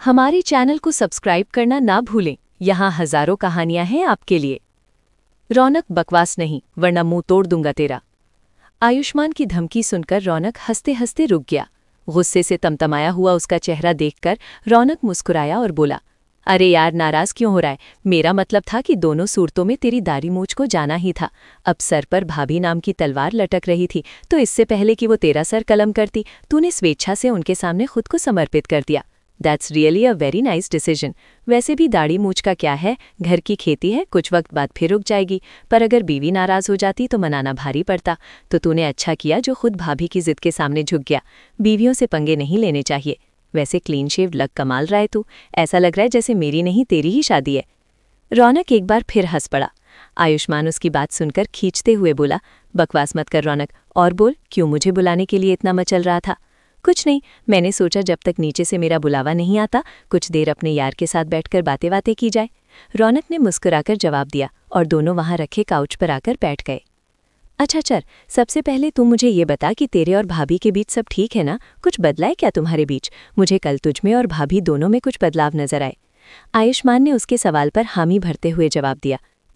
हमारे चैनल को सब्सक्राइब करना ना भूलें। यहाँ हजारों कहानियां हैं आपके लिए। रौनक, बकवास नहीं वरना मुंह तोड़ दूंगा तेरा। आयुष्मान की धमकी सुनकर रौनक हंसते हंसते रुक गया। गुस्से से तमतमाया हुआ उसका चेहरा देखकर रौनक मुस्कुराया और बोला, अरे यार, नाराज क्यों हो रहा है? मेरा मतलब था कि दोनों सूरतों में तेरी दाढ़ी मूंछ को जाना ही था। अब सर पर भाभी नाम की तलवार लटक रही थी, तो इससे पहले कि वो तेरा सर कलम करती, तूने स्वेच्छा से उनके सामने खुद को समर्पित कर दिया। That's really a very nice decision. वैसे भी दाढ़ी मूंछ का क्या है, घर की खेती है, कुछ वक्त बाद फिर रुक जाएगी। पर अगर बीवी नाराज हो जाती तो मनाना भारी पड़ता। तो तूने अच्छा किया जो खुद भाभी की जिद के सामने झुक गया। बीवियों से पंगे नहीं लेने चाहिए। वैसे क्लीन शेव लग कमाल रहा है तू। ऐसा लग रहा है जैसे मेरी नहीं तेरी ही शादी है। रौनक एक बार फिर हंस पड़ा। आयुष्मान उसकी बात सुनकर खींचते हुए बोला, बकवास मत कर रौनक, और बोल, क्यों मुझे बुलाने के लिए इतना मचल रहा था? कुछ नहीं, मैंने सोचा जब तक नीचे से मेरा बुलावा नहीं आता, कुछ देर अपने यार के साथ बैठकर बातें बातें की जाए। रौनक ने मुस्कुराकर जवाब दिया और दोनों वहां रखे काउच पर आकर बैठ गए। अच्छा चल, सबसे पहले तू मुझे ये बता कि तेरे और भाभी के बीच सब ठीक है ना? कुछ बदला है क्या तुम्हारे बीच? मुझे कल तुझमें और भाभी दोनों में कुछ बदलाव नजर आए। आयुष्मान ने उसके सवाल पर हामी भरते हुए जवाब दिया,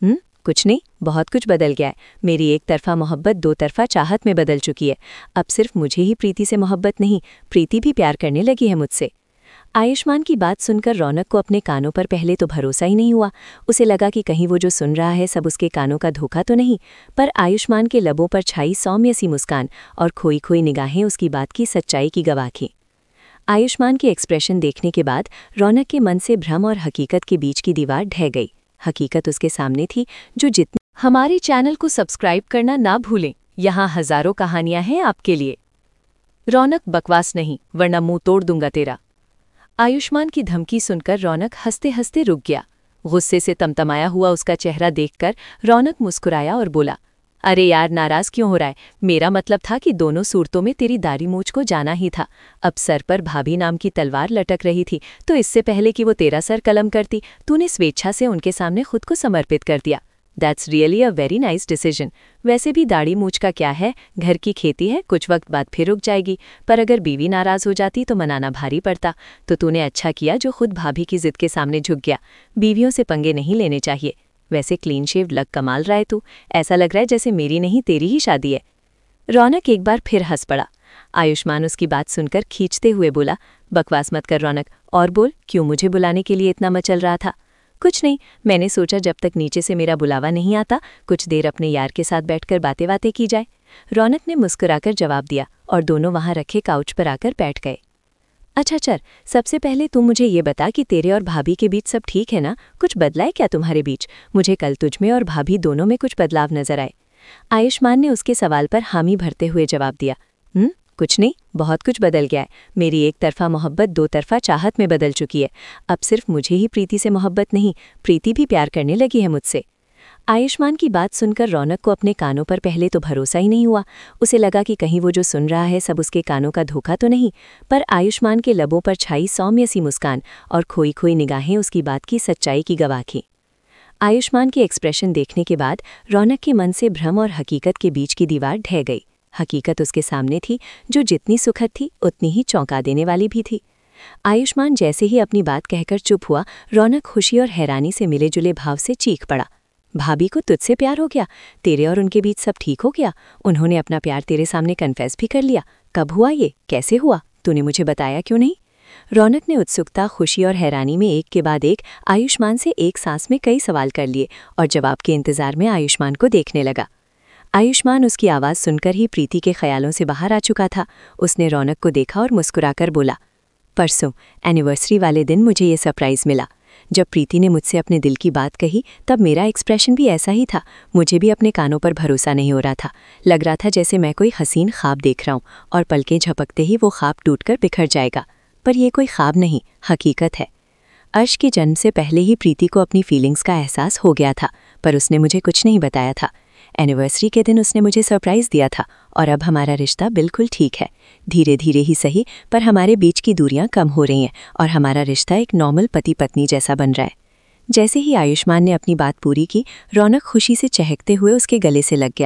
कुछ नहीं, बहुत कुछ बदल गया है। मेरी एक तरफा मोहब्बत दो तरफा चाहत में बदल चुकी है। अब सिर्फ मुझे ही प्रीति से मोहब्बत नहीं, प्रीति भी प्यार करने लगी है मुझसे। आयुष्मान की बात सुनकर रौनक को अपने कानों पर पहले तो भरोसा ही नहीं हुआ। उसे लगा कि कहीं वो जो सुन रहा है सब उसके कानों का धोखा तो नहीं। पर आयुष्मान के लबों पर छाई सौम्य सी मुस्कान और खोई खोई निगाहें उसकी बात की सच्चाई की गवाह थीं। आयुष्मान के एक्सप्रेशन देखने के बाद रौनक के मन से भ्रम और हकीकत के बीच की दीवार ढह गई। हकीकत उसके सामने थी, जो जितनी। हमारे चैनल को सब्सक्राइब करना ना भूलें। यहाँ हजारों कहानियां हैं आपके लिए। रौनक, बकवास नहीं वरना मुंह तोड़ दूंगा तेरा। आयुष्मान की धमकी सुनकर रौनक हंसते हंसते रुक गया। गुस्से से तमतमाया हुआ उसका चेहरा देखकर रौनक मुस्कुराया और बोला, अरे यार, नाराज क्यों हो रहा है? मेरा मतलब था कि दोनों सूरतों में तेरी दाढ़ी मूंछ को जाना ही था। अब सर पर भाभी नाम की तलवार लटक रही थी, तो इससे पहले कि वो तेरा सर कलम करती, तूने स्वेच्छा से उनके सामने खुद को समर्पित कर दिया। That's really a very nice decision. वैसे भी दाढ़ी मूंछ का क्या है, घर की खेती है, कुछ वक्त बाद फिर रुक जाएगी। पर अगर बीवी नाराज हो जाती तो मनाना भारी पड़ता। तो तूने अच्छा किया जो खुद भाभी की जिद के सामने झुक गया। बीवियों से पंगे नहीं लेने चाहिए। वैसे क्लीन शेव लग कमाल रहा है तू। ऐसा लग रहा है जैसे मेरी नहीं तेरी ही शादी है। रौनक एक बार फिर हंस पड़ा। आयुष्मान उसकी बात सुनकर खींचते हुए बोला, बकवास मत कर रौनक, और बोल, क्यों मुझे बुलाने के लिए इतना मचल रहा था? कुछ नहीं, मैंने सोचा जब तक नीचे से मेरा बुलावा नहीं आता, कुछ देर अपने यार के साथ बैठकर बातें बातें की जाए। रौनक ने मुस्कुराकर जवाब दिया और दोनों वहां रखे काउच पर आकर बैठ गए। अच्छा चल, सबसे पहले तू मुझे ये बता कि तेरे और भाभी के बीच सब ठीक है ना? कुछ बदला है क्या तुम्हारे बीच? मुझे कल तुझमें और भाभी दोनों में कुछ बदलाव नजर आए। आयुष्मान ने उसके सवाल पर हामी भरते हुए जवाब दिया, कुछ नहीं, बहुत कुछ बदल गया है। मेरी एक तरफा मोहब्बत दो तरफा चाहत में बदल चुकी है। अब सिर्फ मुझे ही प्रीति से मोहब्बत नहीं, प्रीति भी प्यार करने लगी है मुझसे। आयुष्मान की बात सुनकर रौनक को अपने कानों पर पहले तो भरोसा ही नहीं हुआ। उसे लगा कि कहीं वो जो सुन रहा है सब उसके कानों का धोखा तो नहीं। पर आयुष्मान के लबों पर छाई सौम्य सी मुस्कान और खोई खोई निगाहें उसकी बात की सच्चाई की गवाह थीं। आयुष्मान के एक्सप्रेशन देखने के बाद रौनक के मन से भ्रम और हकीकत के बीच की दीवार ढह गई। हकीकत उसके सामने थी, जो जितनी सुखद थी उतनी ही चौंका देने वाली भी थी। आयुष्मान जैसे ही अपनी बात कहकर चुप हुआ, रौनक खुशी और हैरानी से मिले जुले भाव से चीख पड़ा, भाभी को तुझसे प्यार हो गया? तेरे और उनके बीच सब ठीक हो गया? उन्होंने अपना प्यार तेरे सामने कन्फेस भी कर लिया? कब हुआ ये? कैसे हुआ? तूने मुझे बताया क्यों नहीं? रौनक ने उत्सुकता, खुशी और हैरानी में एक के बाद एक आयुष्मान से एक सांस में कई सवाल कर लिए और जवाब के इंतजार में आयुष्मान को देखने लगा। आयुष्मान उसकी आवाज़ सुनकर ही प्रीति के ख्यालों से बाहर आ चुका था। उसने रौनक को देखा और मुस्कुराकर बोला, परसों एनिवर्सरी वाले दिन मुझे ये सरप्राइज़ मिला। जब प्रीति ने मुझसे अपने दिल की बात कही तब मेरा एक्सप्रेशन भी ऐसा ही था। मुझे भी अपने कानों पर भरोसा नहीं हो रहा था। लग रहा था जैसे मैं कोई हसीन ख्वाब देख रहा हूँ और पलकें झपकते ही वो ख्वाब टूटकर बिखर जाएगा। पर यह कोई ख्वाब नहीं, हकीकत है। अर्श के जन्म से पहले ही प्रीति को अपनी फीलिंग्स का एहसास हो गया था, पर उसने मुझे कुछ नहीं बताया था। एनिवर्सरी के दिन उसने मुझे सरप्राइज़ दिया था और अब हमारा रिश्ता बिल्कुल ठीक है। धीरे धीरे ही सही, पर हमारे बीच की दूरियां कम हो रही हैं और हमारा रिश्ता एक नॉर्मल पति पत्नी जैसा बन रहा है। जैसे ही आयुष्मान ने अपनी बात पूरी की, रौनक खुशी से चहकते हुए उसके गले से लग गया।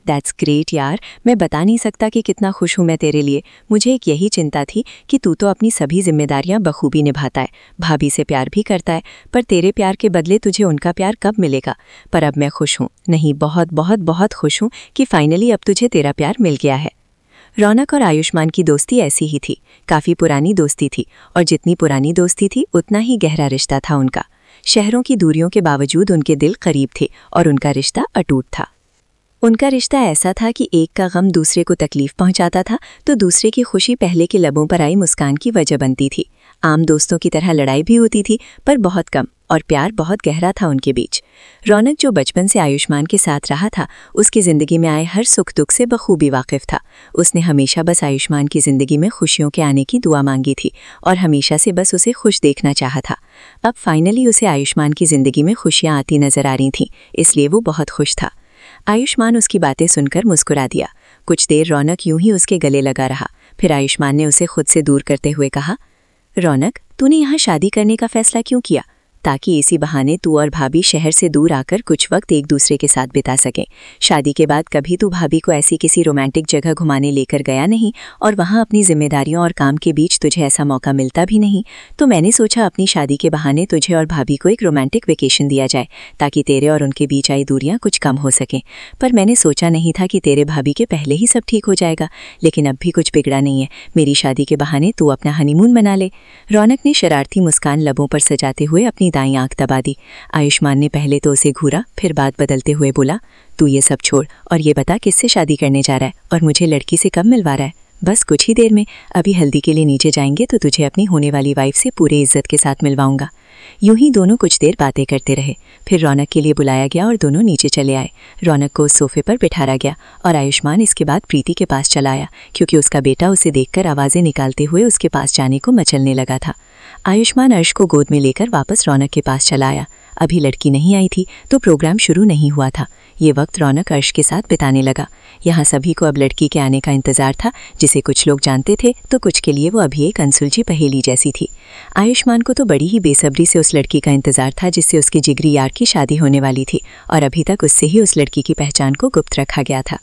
दैट्स ग्रेट यार, मैं बता नहीं सकता कि कितना खुश हूँ मैं तेरे लिए। मुझे एक यही चिंता थी कि तू तो अपनी सभी जिम्मेदारियां बखूबी निभाता है, भाभी से प्यार भी करता है, पर तेरे प्यार के बदले तुझे उनका प्यार कब मिलेगा। पर अब मैं खुश हूँ, नहीं बहुत बहुत बहुत खुश हूँ कि फाइनली अब तुझे तेरा प्यार मिल गया है। रौनक और आयुष्मान की दोस्ती ऐसी ही थी, काफ़ी पुरानी दोस्ती थी, और जितनी पुरानी दोस्ती थी उतना ही गहरा रिश्ता था उनका। शहरों की दूरियों के बावजूद उनके दिल करीब थे और उनका रिश्ता अटूट था। उनका रिश्ता ऐसा था कि एक का गम दूसरे को तकलीफ पहुंचाता था तो दूसरे की खुशी पहले के लबों पर आई मुस्कान की वजह बनती थी। आम दोस्तों की तरह लड़ाई भी होती थी, पर बहुत कम, और प्यार बहुत गहरा था उनके बीच। रौनक जो बचपन से आयुष्मान के साथ रहा था, उसकी ज़िंदगी में आए हर सुख दुख से बखूबी वाकिफ़ था। उसने हमेशा बस आयुष्मान की ज़िंदगी में खुशियों के आने की दुआ मांगी थी और हमेशा से बस उसे खुश देखना चाहा था। अब फाइनली उसे आयुष्मान की ज़िंदगी में खुशियाँ आती नजर आ रही थीं, इसलिए वो बहुत खुश था। आयुष्मान उसकी बातें सुनकर मुस्कुरा दिया। कुछ देर रौनक यूं ही उसके गले लगा रहा, फिर आयुष्मान ने उसे खुद से दूर करते हुए कहा, रौनक, तूने यहाँ शादी करने का फैसला क्यों किया? ताकि इसी बहाने तू और भाभी शहर से दूर आकर कुछ वक्त एक दूसरे के साथ बिता सकें। शादी के बाद कभी तू भाभी को ऐसी किसी रोमांटिक जगह घुमाने लेकर गया नहीं, और वहाँ अपनी जिम्मेदारियों और काम के बीच तुझे ऐसा मौका मिलता भी नहीं। तो मैंने सोचा अपनी शादी के बहाने तुझे और भाभी को एक रोमांटिक वेकेशन दिया जाए, ताकि तेरे और उनके बीच आई दूरियाँ कुछ कम हो सकें। पर मैंने सोचा नहीं था कि तेरे भाभी के पहले ही सब ठीक हो जाएगा। लेकिन अब भी कुछ बिगड़ा नहीं है, मेरी शादी के बहाने तू अपना हनीमून मना ले। रौनक ने शरारती मुस्कान लबों पर सजाते हुए अपनी दाईं आंख दबा दी। आयुष्मान ने पहले तो उसे घूरा, फिर बात बदलते हुए बोला, तू ये सब छोड़ और ये बता किससे शादी करने जा रहा है और मुझे लड़की से कब मिलवा रहा है? बस कुछ ही देर में, अभी हल्दी के लिए नीचे जाएंगे तो तुझे अपनी होने वाली वाइफ से पूरे इज्जत के साथ मिलवाऊंगा। यूं ही दोनों कुछ देर बातें करते रहे। फिर रौनक के लिए बुलाया गया और दोनों नीचे चले आए। रौनक को उस सोफे पर बिठाया गया और आयुष्मान इसके बाद प्रीति के पास चला आया, क्योंकि उसका बेटा उसे देखकर आवाज़ें निकालते हुए उसके पास जाने को मचलने लगा था। आयुष्मान अर्श को गोद में लेकर वापस रौनक के पास चला आया। अभी लड़की नहीं आई थी तो प्रोग्राम शुरू नहीं हुआ था। ये वक्त रौनक अर्श के साथ बिताने लगा। यहाँ सभी को अब लड़की के आने का इंतजार था, जिसे कुछ लोग जानते थे तो कुछ के लिए वो अभी एक अनसुलझी पहेली जैसी थी। आयुष्मान को तो बड़ी ही बेसब्री से उस लड़की का इंतजार था जिससे उसके जिगरी यार की शादी होने वाली थी, और अभी तक उससे ही उस लड़की की पहचान को गुप्त रखा गया था।